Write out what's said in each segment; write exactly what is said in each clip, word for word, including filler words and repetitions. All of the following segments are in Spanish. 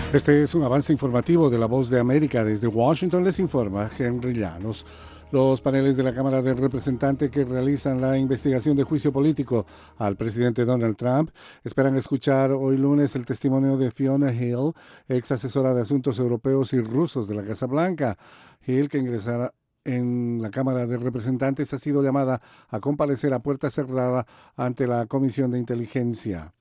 Este es un avance informativo de La Voz de América. Desde Washington les informa Henry Llanos. Los paneles de la Cámara de Representantes que realizan la investigación de juicio político al presidente Donald Trump esperan escuchar hoy lunes el testimonio de Fiona Hill, ex asesora de Asuntos Europeos y Rusos de la Casa Blanca. Hill, que ingresará en la Cámara de Representantes, ha sido llamada a comparecer a puerta cerrada ante la Comisión de Inteligencia.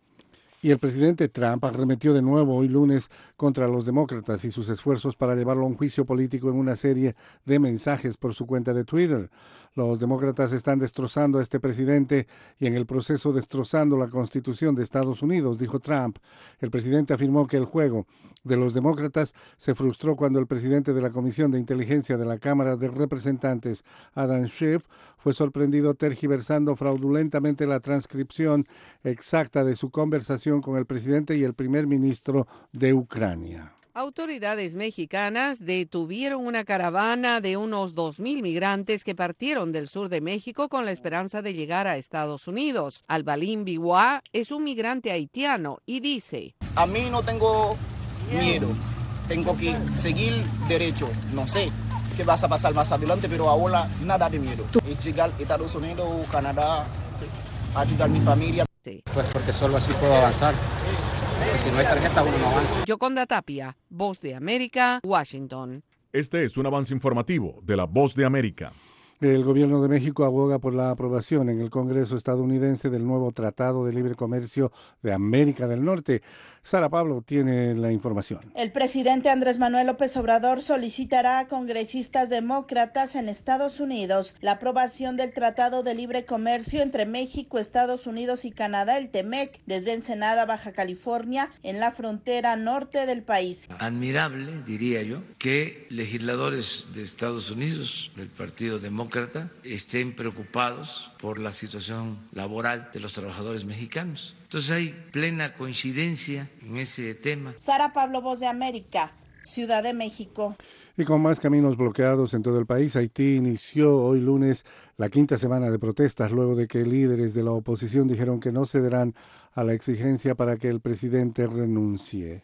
Y el presidente Trump arremetió de nuevo hoy lunes contra los demócratas y sus esfuerzos para llevarlo a un juicio político en una serie de mensajes por su cuenta de Twitter. Los demócratas están destrozando a este presidente y en el proceso destrozando la Constitución de Estados Unidos, dijo Trump. El presidente afirmó que el juego de los demócratas se frustró cuando el presidente de la Comisión de Inteligencia de la Cámara de Representantes, Adam Schiff, fue sorprendido tergiversando fraudulentamente la transcripción exacta de su conversación con el presidente y el primer ministro de Ucrania. Autoridades mexicanas detuvieron una caravana de unos dos mil migrantes que partieron del sur de México con la esperanza de llegar a Estados Unidos. Albalín Biwa es un migrante haitiano y dice: A mí no tengo miedo, tengo que seguir derecho, no sé qué va a pasar más adelante, pero ahora nada de miedo. Es llegar a Estados Unidos, Canadá, ayudar a mi familia. Pues porque solo así puedo avanzar. Porque si no hay tarjeta, uno no avanza. Yoconda Tapia, Voz de América, Washington. Este es un avance informativo de la Voz de América. El gobierno de México aboga por la aprobación en el Congreso estadounidense del nuevo Tratado de Libre Comercio de América del Norte. Sara Pablo tiene la información. El presidente Andrés Manuel López Obrador solicitará a congresistas demócratas en Estados Unidos la aprobación del Tratado de Libre Comercio entre México, Estados Unidos y Canadá, el TEMEC, desde Ensenada, Baja California, en la frontera norte del país. Admirable, diría yo, que legisladores de Estados Unidos, del Partido Demócrata, estén preocupados por la situación laboral de los trabajadores mexicanos. Entonces hay plena coincidencia en ese tema. Sara Pablo, Voz de América, Ciudad de México. Y con más caminos bloqueados en todo el país, Haití inició hoy lunes la quinta semana de protestas luego de que líderes de la oposición dijeron que no cederán a la exigencia para que el presidente renuncie.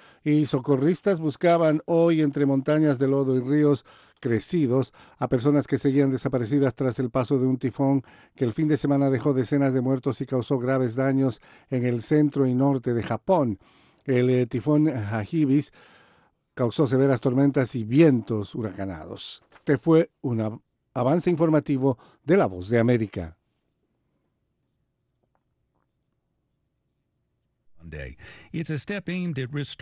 Y socorristas buscaban hoy entre montañas de lodo y ríos crecidos a personas que seguían desaparecidas tras el paso de un tifón que el fin de semana dejó decenas de muertos y causó graves daños en el centro y norte de Japón. El eh, tifón Hagibis causó severas tormentas y vientos huracanados. Este fue un avance informativo de La Voz de América. It's a step aimed at restoring